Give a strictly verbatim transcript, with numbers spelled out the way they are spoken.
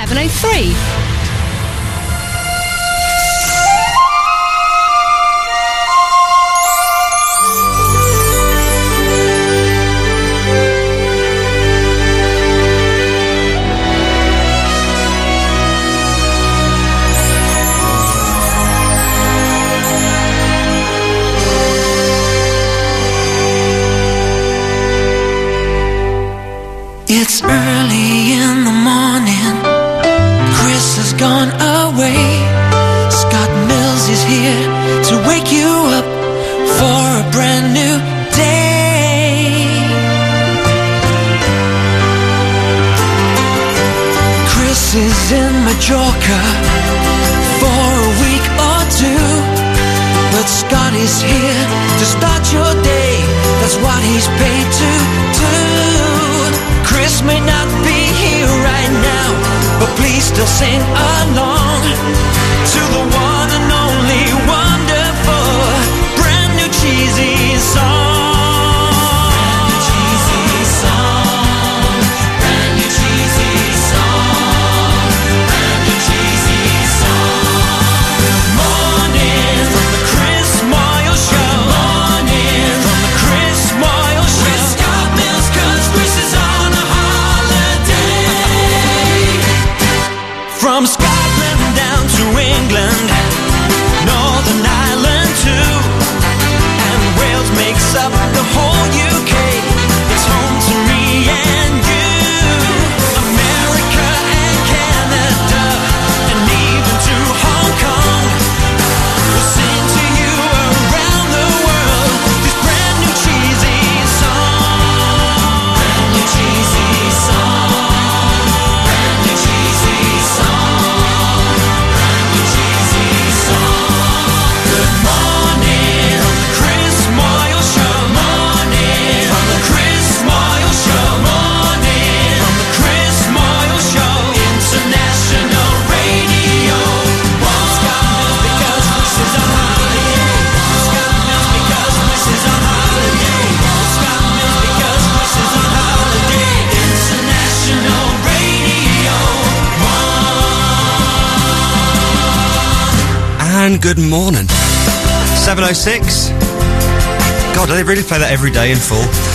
seven oh three. It's early in the morning, Chris has gone away. Scott Mills is here to wake you up for a brand new day. Chris is in Majorca for a week or two, but Scott is here to start your day. That's what he's paid to do. Chris may not be here right now, but please still sing along to the one and only wonderful brand new cheesy song. Brand new cheesy song. Brand new cheesy song. Brand new cheesy song. Good morning from the Chris Moyle Show. Good morning from the Chris Moyle Show. With Scott Mills, 'cause Chris is on a from Scotland down to England, Northern Ireland too, and Wales makes up the whole U K. It's home to me and you. America and Canada, and even to Hong Kong. We'll sing to you around the world this brand new cheesy song. Brand new cheesy song. Brand new cheesy song. And good morning. seven oh six. God, do they really play that every day in full?